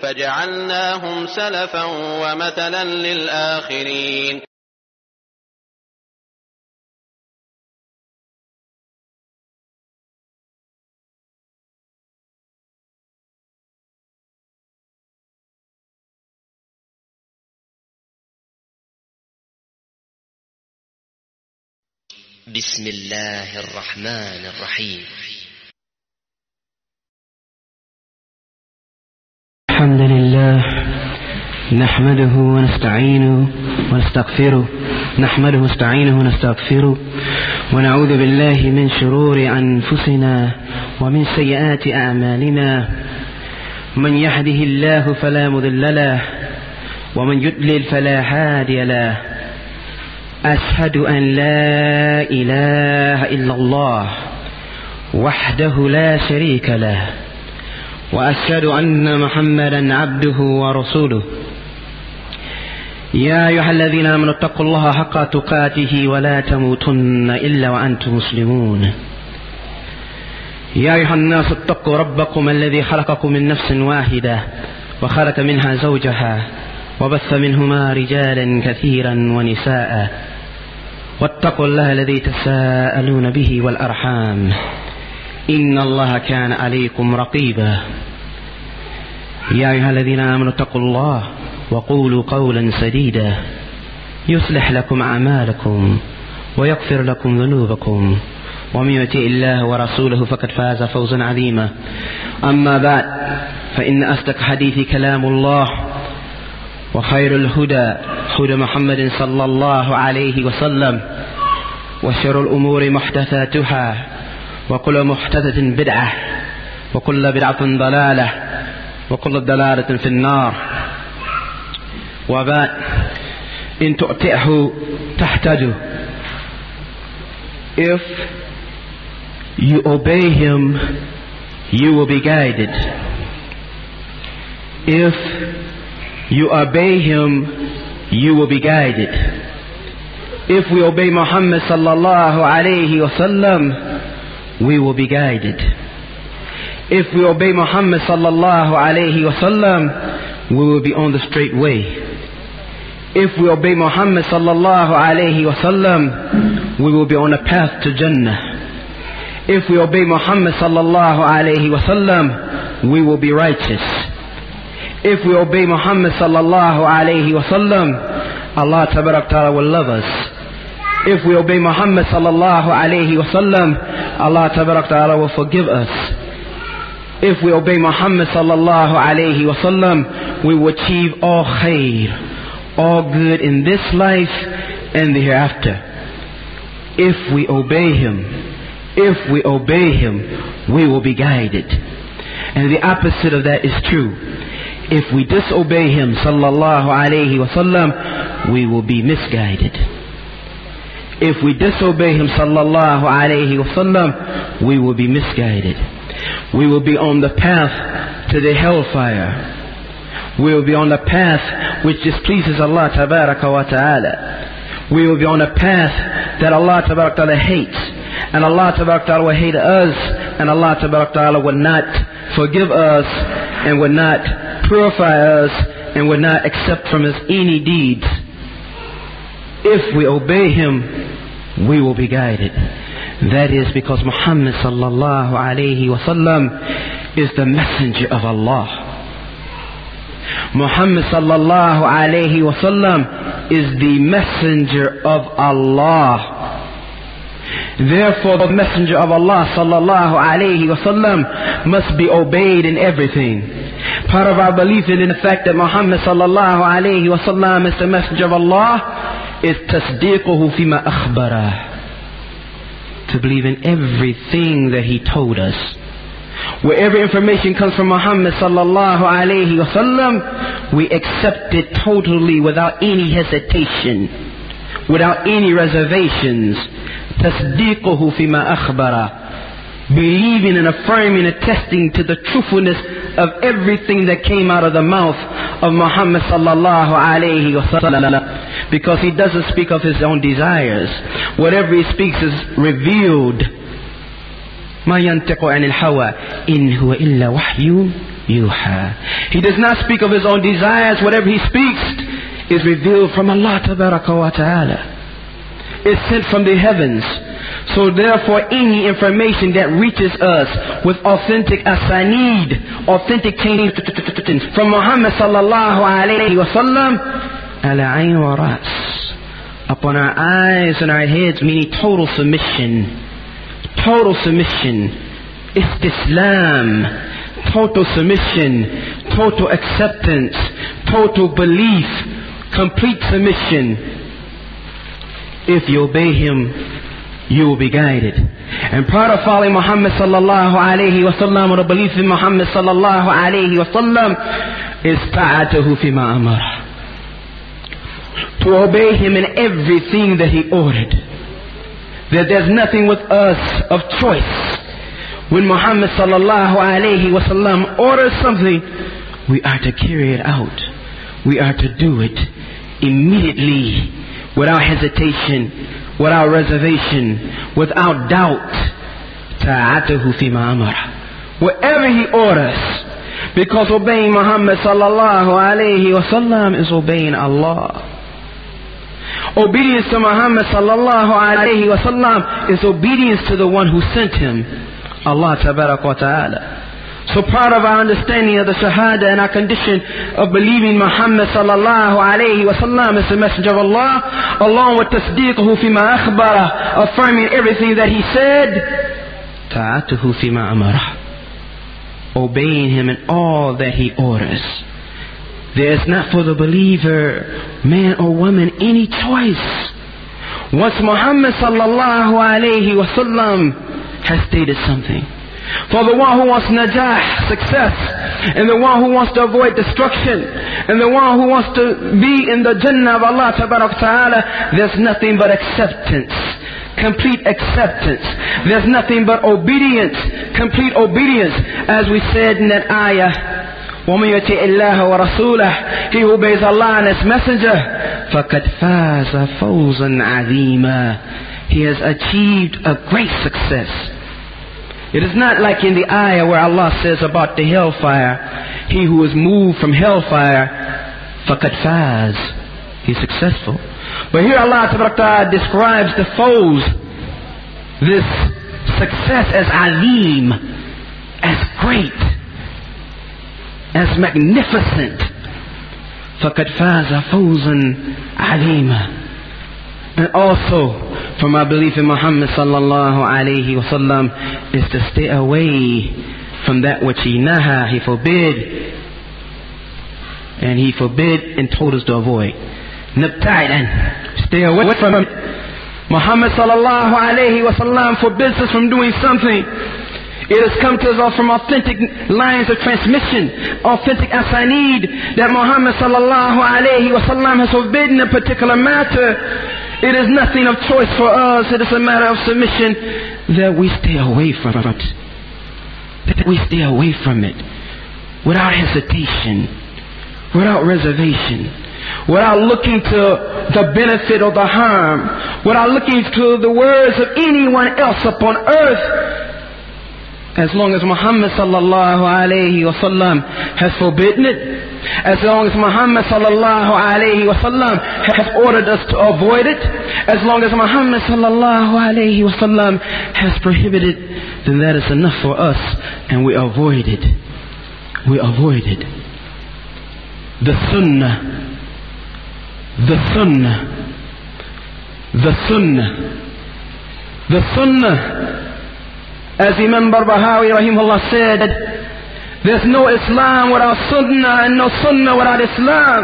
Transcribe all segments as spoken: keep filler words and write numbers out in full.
فجعلناهم سلفا ومثلا للآخرين. بسم الله الرحمن الرحيم. الحمد لله نحمده ونستعينه ونستغفره نحمده ونستعينه ونستغفره ونعوذ بالله من شرور أنفسنا ومن سيئات أعمالنا. من يهده الله فلا مضل له ومن يضلل فلا هادي له. أشهد أن لا إله إلا الله وحده لا شريك له، وأشهد أن محمدا عبده ورسوله. يا أيها الذين آمنوا اتقوا الله حق تقاته ولا تموتن إلا وأنتم مسلمون. يا أيها الناس اتقوا ربكم الذي خلقكم من نفس واحدة وخلق منها زوجها وبث منهما رجالا كثيرا ونساء، واتقوا الله الذي تساءلون به والأرحام إن الله كان عليكم رقيبا. يا أيها الذين آمنوا اتقوا الله وقولوا قولا سديدا يصلح لكم أعمالكم ويغفر لكم ذنوبكم، ومن يطع الله ورسوله فقد فاز فوزا عظيما. أما بعد، فإن أصدق حديث كلام الله، وخير الهدى هدى محمد صلى الله عليه وسلم، وشر الأمور محدثاتها، وكل محدثة بدعة، وكل بدعة ضلالة، وكل ضلالة في النار. وبعد، إن تؤتئه تحتجه. If you obey him, you will be guided. If you obey him, you will be guided. If we obey Muhammad sallallahu alayhi wa sallam, we will be guided. If we obey Muhammad sallallahu alayhi wa sallam, we will be on the straight way. If we obey Muhammad sallallahu alayhi wa sallam, we will be on a path to Jannah. If we obey Muhammad sallallahu alayhi wa sallam, we will be righteous. If we obey Muhammad sallallahu alayhi wa sallam, Allah tabarak ta'ala will love us. If we obey Muhammad sallallahu alayhi wa sallam, Allah tabarak ta'ala will forgive us. If we obey Muhammad sallallahu alayhi wa sallam, we will achieve all khair, all good in this life and the hereafter. If we obey him, if we obey him, we will be guided. And the opposite of that is true. If we disobey him sallallahu alayhi wa sallam, we will be misguided. If we disobey him sallallahu alayhi wa sallam, we will be misguided. We will be on the path to the hellfire. We will be on the path which displeases Allah tabaraka wa ta'ala. We will be on a path that Allah tabaraka wa ta'ala hates. And Allah tabaraka wa ta'ala will hate us. And Allah tabaraka wa ta'ala will not forgive us and will not purify us and will not accept from us any deeds. If we obey him, we will be guided. That is because Muhammad sallallahu alayhi wa sallam is the messenger of Allah. Muhammad sallallahu alayhi wa sallam is the messenger of Allah. Therefore, the messenger of Allah sallallahu alayhi wa sallam must be obeyed in everything. Part of our belief in the fact that Muhammad sallallahu alayhi wa sallam is the messenger of Allah is tasdeequhu fima akhbara, to believe in everything that he told us. Wherever information comes from Muhammad sallallahu alayhi wa sallam, we accept it totally without any hesitation, without any reservations. Tasdeequhu fima akhbara, believing and affirming and attesting to the truthfulness of everything that came out of the mouth of Muhammad sallallahu alayhi wa sallam, because he doesn't speak of his own desires. Whatever he speaks is revealed. ما ينطق عن الهوى إن هو إلا وحي yuha. He does not speak of his own desires. Whatever he speaks is revealed from Allah tabaraka wa ta'ala. It's sent from the heavens. So therefore any information that reaches us with authentic asanid, authentic chains from Muhammad sallallahu alayhi wa sallam, ala ayn wa ras, upon our eyes and our heads, meaning total submission. Total submission. Istislam. Total submission. Total acceptance. Total belief. Complete submission. If you obey him, you will be guided. And part of following Muhammad sallallahu alayhi wa sallam, or the belief in Muhammad sallallahu alayhi wa sallam, is ta'atuhu fima amara. To obey him in everything that he ordered. That there's nothing with us of choice. When Muhammad sallallahu alayhi wa sallam orders something, we are to carry it out. We are to do it immediately, without hesitation, without reservation, without doubt. Ta'atuhu fima amara. Whatever he orders. Because obeying Muhammad sallallahu alayhi wa sallam is obeying Allah. Obedience to Muhammad sallallahu alayhi wa sallam is obedience to the one who sent him, Allah tabarak wa ta'ala. So part of our understanding of the Shahada and our condition of believing Muhammad sallallahu alayhi wa sallam is the messenger of Allah, along with tasdeequhu fima akhbara, affirming everything that he said, ta'atuhu fima amara, obeying him in all that he orders. There is not for the believer, man or woman, any choice. Once Muhammad sallallahu alayhi wa sallam has stated something, for the one who wants najah, success, and the one who wants to avoid destruction, and the one who wants to be in the Jannah of Allah tabarak ta'ala, there's nothing but acceptance. Complete acceptance. There's nothing but obedience. Complete obedience. As we said in that ayah, وَمَن يُطِعِ اللَّهَ وَرَسُولَهُ, he who obeys Allah and his messenger, فَقَدْ فَازَ فَوْزًا عَظِيمًا, he has achieved a great success. It is not like in the ayah where Allah says about the hellfire, he who is moved from hellfire, فَقَدْ فَاز, he's successful. But here Allah Ta'ala describes the foes, this success, as azim, as great, as magnificent. فَقَدْ فَازَ فَوْزًا عَظِيمًا. And also, from our belief in Muhammad sallallahu alayhi wa sallam, is to stay away from that which he naha, he forbid, and he forbid and told us to avoid. Nabta'idan, stay away from it. Muhammad sallallahu alayhi wa sallam forbids us from doing something. It has come to us from authentic lines of transmission, authentic asanid, that Muhammad sallallahu alayhi wa sallam has forbidden a particular matter. It is nothing of choice for us. It is a matter of submission that we stay away from it. That we stay away from it without hesitation, without reservation, without looking to the benefit or the harm, without looking to the words of anyone else upon earth. As long as Muhammad sallallahu alayhi wa sallam has forbidden it, as long as Muhammad sallallahu alayhi wa sallam has ordered us to avoid it, as long as Muhammad sallallahu alayhi wa sallam has prohibited, then that is enough for us, and we avoid it. We avoid it. The sunnah, the sunnah, the sunnah, the sunnah. As Imam Barbahawi rahimahullah said, there's no Islam without Sunnah, and no Sunnah without Islam.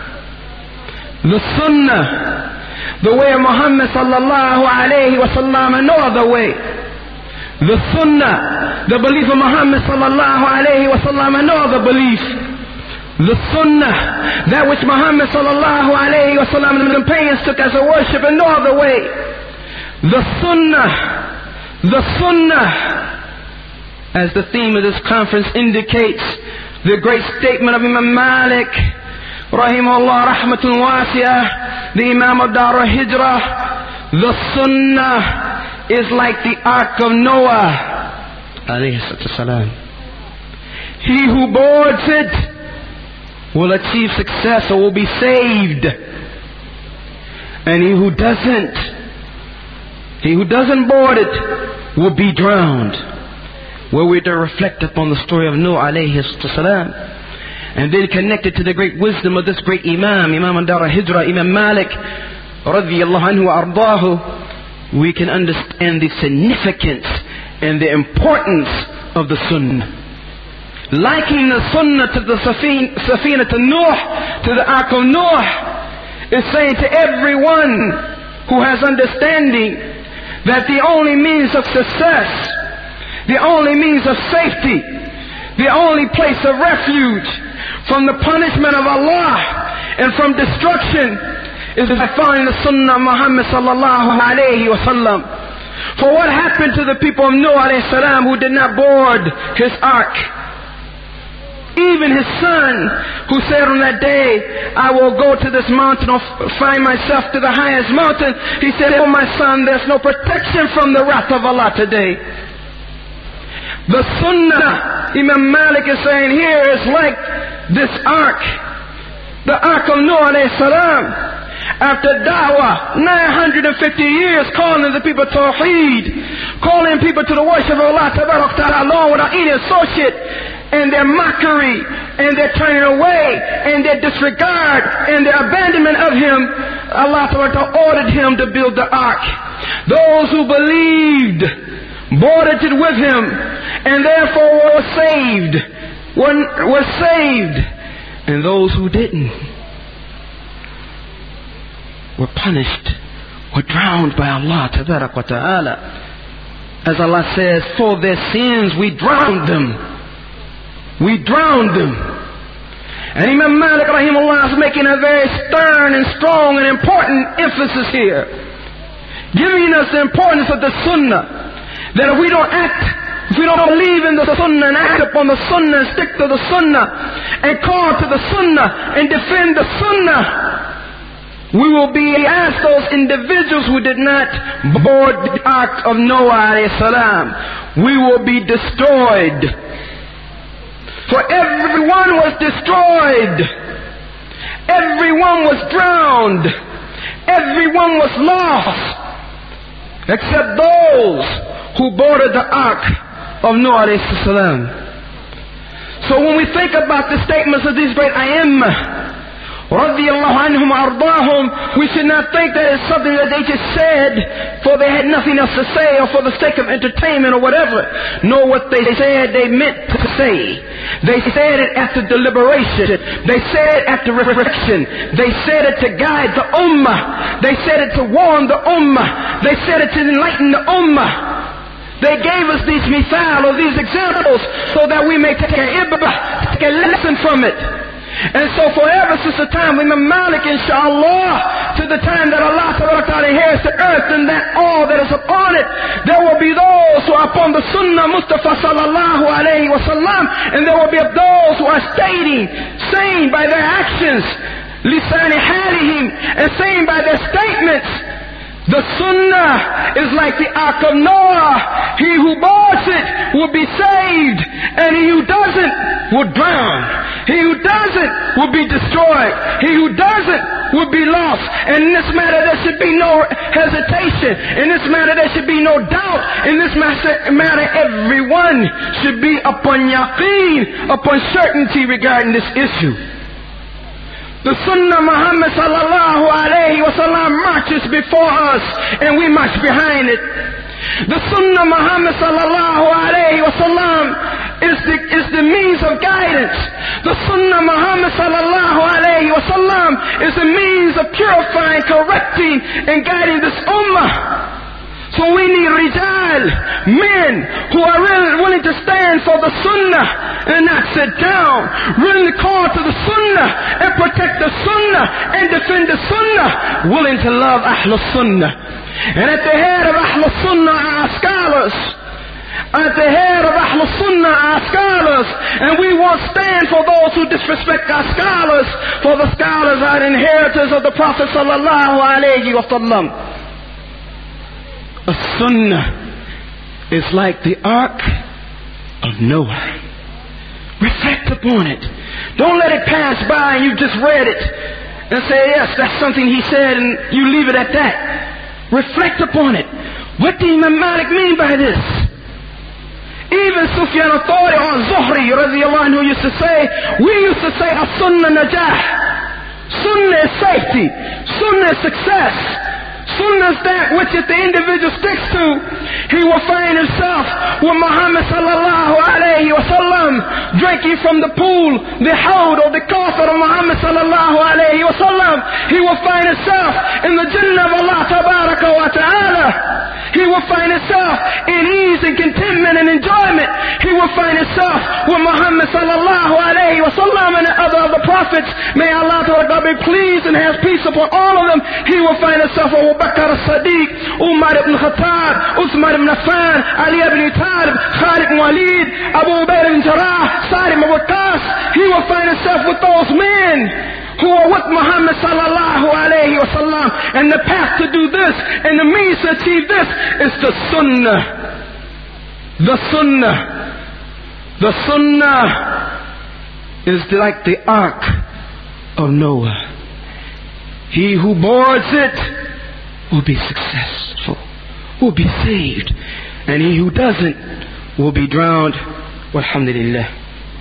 The Sunnah, the way of Muhammad sallallahu alayhi wa sallam, and no other way. The Sunnah, the belief of Muhammad sallallahu alayhi wa sallam, and no other belief. The Sunnah, that which Muhammad sallallahu alayhi wa sallam and the companions took as a worship, and no other way. The Sunnah, the Sunnah, as the theme of this conference indicates, the great statement of Imam Malik, rahimahullah rahmatun wasi'ah, the Imam of Dar al-Hijrah, the Sunnah is like the Ark of Noah, alayhi salatu salam. He who boards it will achieve success or will be saved. And he who doesn't, he who doesn't board it will be drowned. Were we to reflect upon the story of Nuh alayhi salam, and then connect it to the great wisdom of this great Imam, Imam Dar al-Hijra, Imam Malik, radiyallahu anhu wa ardahu, we can understand the significance and the importance of the Sunnah. Likening the Sunnah to the Safina to Nuh, to the Ark of Nuh, is saying to everyone who has understanding that the only means of success, the only means of safety, the only place of refuge from the punishment of Allah and from destruction is by following the Sunnah of Muhammad sallallahu alayhi wa sallam. For what happened to the people of Nuh alayhi salam who did not board his ark? Even his son, who said on that day, I will go to this mountain or find myself to the highest mountain, he said, oh my son, there's no protection from the wrath of Allah today. The Sunnah, Imam Malik is saying here, is like this ark, the Ark of Nuh alayhi salam. After da'wah, nine hundred fifty years calling the people Tawheed, calling people to the worship of Allah Tabarak Ta'ala alone without any associate, and their mockery, and their turning away, and their disregard, and their abandonment of Him, Allah Tabarak Ta'ala ordered Him to build the ark. Those who believed boarded it with Him, and therefore were saved, were, were saved. And those who didn't were punished, were drowned by Allah Tabarak wa Ta'ala. As Allah says, for their sins we drowned them. We drowned them. And Imam Malik rahimahullah is making a very stern and strong and important emphasis here, giving us the importance of the Sunnah. That if we don't act, if we don't believe in the Sunnah and act upon the Sunnah and stick to the Sunnah and call to the Sunnah and defend the Sunnah, we will be as those individuals who did not board the Ark of Noah alayhi salam. We will be destroyed. For everyone was destroyed. Everyone was drowned. Everyone was lost. Except those who boarded the Ark of Noah alayhi salam. So when we think about the statements of these great A'immah, radiyallahu anhum ardahum, we should not think that it's something that they just said for they had nothing else to say or for the sake of entertainment or whatever. No, what they said they meant to say. They said it after deliberation. They said it after reflection. They said it to guide the ummah. They said it to warn the ummah. They said it to enlighten the ummah. They gave us these mithal or these examples so that we may take a ibrah, take a lesson from it. And so forever since the time of Imam Malik, inshallah, to the time that Allah Ta'ala inherits the earth and that all that is upon it, there will be those who are upon the Sunnah Mustafa sallallahu alayhi wa sallam, and there will be those who are stating, saying by their actions, lisani halihim, and saying by their statements, the Sunnah is like the Ark of Noah. He who boards it will be saved, and he who doesn't will drown. He who doesn't will be destroyed. He who doesn't will be lost. And in this matter there should be no hesitation. In this matter there should be no doubt. In this matter everyone should be upon yaqeen, upon certainty regarding this issue. The Sunnah Muhammad sallallahu alayhi wa sallam marches before us and we march behind it. The Sunnah Muhammad sallallahu alayhi wa sallam is the, is the means of guidance. The Sunnah Muhammad sallallahu alayhi wa sallam is the means of purifying, correcting and guiding this ummah. So we need rijal, men who are really willing to stand for the Sunnah and not sit down, willing to call to the Sunnah and protect the Sunnah and defend the Sunnah, willing to love Ahlul Sunnah. And at the head of Ahlul Sunnah are scholars. At the head of Ahlul Sunnah are scholars, and we won't stand for those who disrespect our scholars, for the scholars are inheritors of the Prophet sallallahu alayhi wa sallam. A Sunnah is like the Ark of Noah. Reflect upon it. Don't let it pass by and you just read it and say, yes, that's something he said, and you leave it at that. Reflect upon it. What did Imam Malik mean by this? Even Sufyan al-Thawri or Zuhri radiallahu anhu used to say, we used to say, as-sunnah najah. Sunnah is safety. Sunnah is success. Sunnah is that which if the individual sticks to, he will find himself with Muhammad sallallahu alayhi wa sallam, drinking from the pool, the hawd or the kawthar of Muhammad sallallahu alayhi wa sallam. He will find himself in the Jannah of Allah tabaraka wa ta'ala. He will find himself in ease and contentment and enjoyment. He will find himself with Muhammad sallallahu alayhi wa sallam and the other of the prophets. May Allah be pleased and have peace upon all of them. He will find himself with Abu Bakr as-Siddiq, Umar ibn Khattab, Uthman ibn Affan, Ali ibn Talib, Khalid ibn Walid, Abu Ubayd ibn Jarrah, Sa'd ibn Waqqas. He will find himself with those men who are with Muhammad sallallahu alayhi wa sallam. And the path to do this and the means to achieve this is the sunnah. The sunnah. The sunnah is like the ark of Noah. He who boards it will be successful, will be saved. And he who doesn't will be drowned. Walhamdulillah.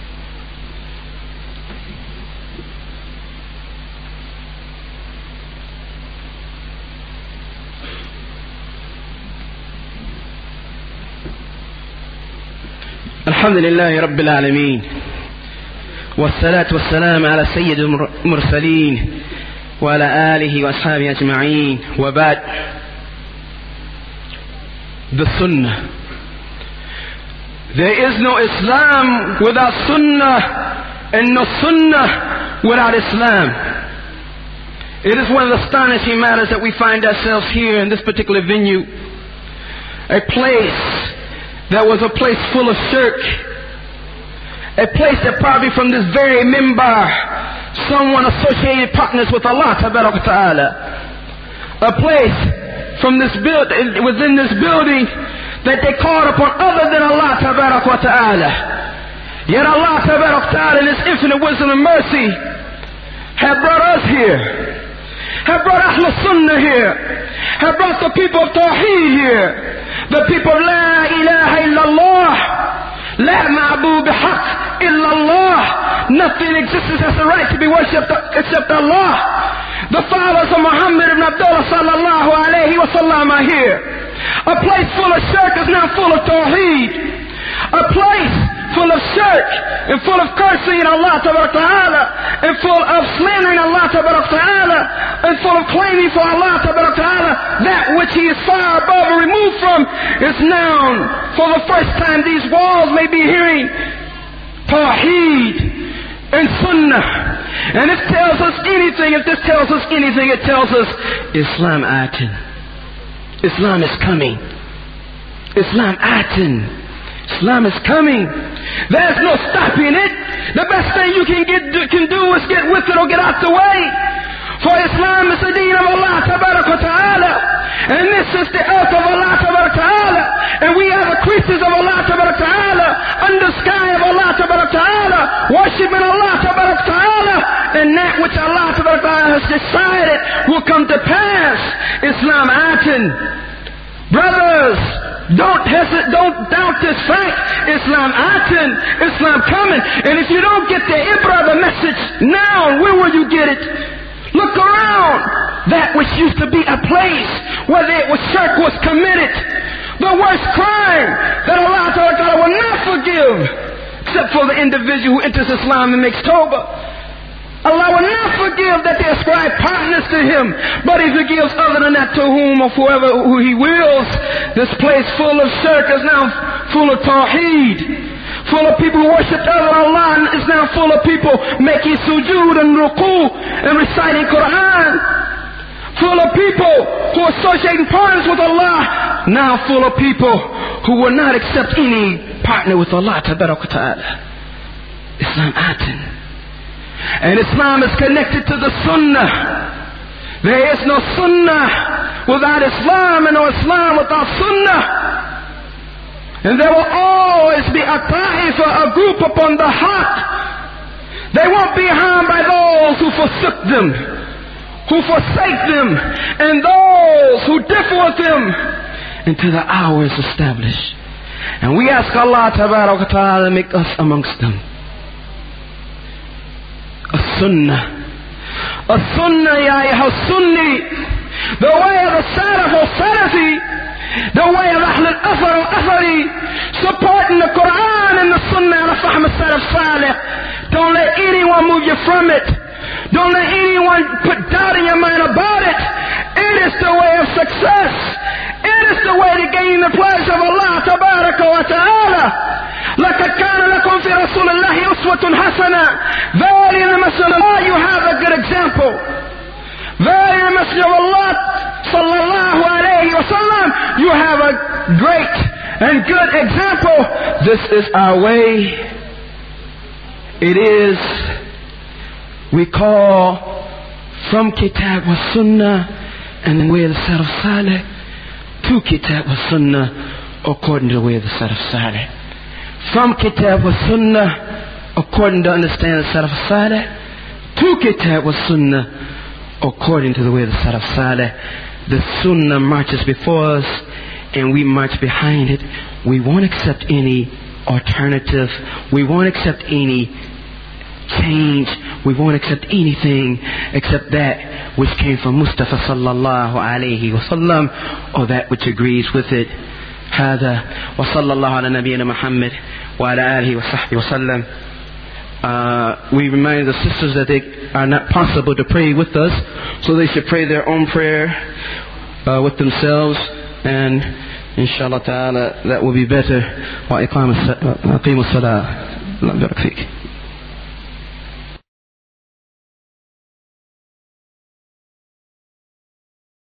الحمد لله رب العالمين والصلاة والسلام على سيد المرسلين وعلى آله وأصحابه أجمعين وبعد. The Sunnah. There is no Islam without Sunnah and no Sunnah without Islam. It is one of the astonishing matters that we find ourselves here in this particular venue, a place that was a place full of shirk, a place that probably from this very minbar someone associated partners with Allah Ta'ala, a place from this build within this building that they called upon other than Allah Ta'ala. Yet Allah Ta'ala in His infinite wisdom and mercy have brought us here, have brought Ahlul Sunnah here, have brought the people of Tawheed here, the people of La ilaha illallah, La ma'bud bihaq illallah. Nothing exists as the right to be worshipped except Allah. The followers of Muhammad ibn Abdullah sallallahu alayhi wa sallam are here. A place full of shirk is now full of Tawheed. A place full of shirk and full of cursing Allah Ta'ala and full of slandering Allah Ta'ala and full of claiming for Allah Ta'ala that which He is far above and removed from is now for the first time these walls may be hearing Tawheed and Sunnah. And it tells us anything, if this tells us anything, it tells us Islam atin. Islam is coming. Islam atin. Islam is coming. There's no stopping it. The best thing you can get can do is get with it or get out the way. For Islam is the deen of Allah Ta'ala. And this is the earth of Allah Ta'ala. And we are the creatures of Allah Ta'ala, under the sky of Allah Ta'ala, worshiping Allah Ta'ala. And that which Allah Ta'ala has decided will come to pass. Islam atin. Brothers, don't hesitate, don't doubt this fact. Islam atin, Islam coming. And if you don't get the ibrah, the message now, where will you get it? Look around. That which used to be a place where there was shirk was committed, the worst crime that Allah Ta'ala will not forgive, except for the individual who enters Islam and makes tawbah. Allah will not forgive that they ascribe partners to Him, but He forgives other than that to whom or whoever who He wills. This place full of shirk is now full of tawheed, full of people who worship other than Allah, is now full of people making sujood and ruku and reciting Quran, full of people who are associating partners with Allah, now full of people who will not accept any partner with Allah Ta'ala. Islam atin. And Islam is connected to the Sunnah. There is no Sunnah without Islam and no Islam without Sunnah. And there will always be a ta'ifa, a group upon the haqq. They won't be harmed by those who forsook them, who forsake them, and those who differ with them until the hour is established. And we ask Allah Tabaraka wa Ta'ala to make us amongst them. A sunnah. A sunnah, ya ayyuha sunni. The way of the Salaf or Salafi, the way of Ahl al-Athar or Athari, supporting the Quran and the Sunnah and the Fahm al-Salaf Salih. Don't let anyone move you from it. Don't let anyone put doubt in your mind about it. It is the way of success. It is the way to gain the pleasure of Allah Tabaraka wa Ta'ala. لَقَدْ كَانَ لَكُمْ فِي رَسُولِ اللَّهِ أُسْوَةٌ حَسَنَةٌ. Verily in the Messenger of Allah you have a good example. Verily in the Messenger of Allah sallallahu alayhi wa sallam you have a great and good example. This is our way. It is, we call from Kitab wa Sunnah and the way of the Salaf Salih to Kitab wa Sunnah according to the way of the Salaf Salih. From Kitab wa Sunnah according to understanding the Salaf Salih to Kitab wa Sunnah according to the way of the Salaf Salih. The Sunnah marches before us and we march behind it. We won't accept any alternative. We won't accept any change. We won't accept anything except that which came from Mustafa sallallahu alayhi wa sallam, or that which agrees with it. هذا وصلى الله على نبينا محمد وعلى آله وصحبه وسلم. Uh, we remind the sisters that they are not possible to pray with us, so they should pray their own prayer uh, with themselves, and inshallah ta'ala that will be better. وَأَقِيمُوا الصَّلَاةَ.